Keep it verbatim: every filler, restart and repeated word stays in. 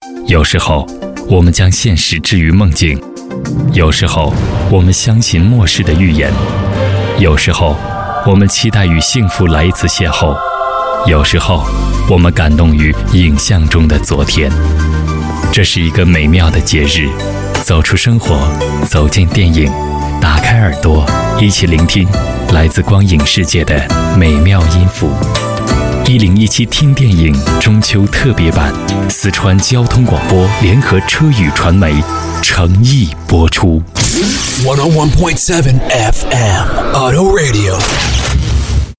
有时候我们将现实置于梦境，有时候我们相信末世的预言，有时候我们期待与幸福来一次邂逅，有时候我们感动于影像中的昨天。这是一个美妙的节日，走出生活，走进电影，打开耳朵，一起聆听来自光影世界的美妙音符。一零一七听电影中秋特别版，四川交通广播联合车语传媒诚意播出。 one oh one point seven F M Auto Radio。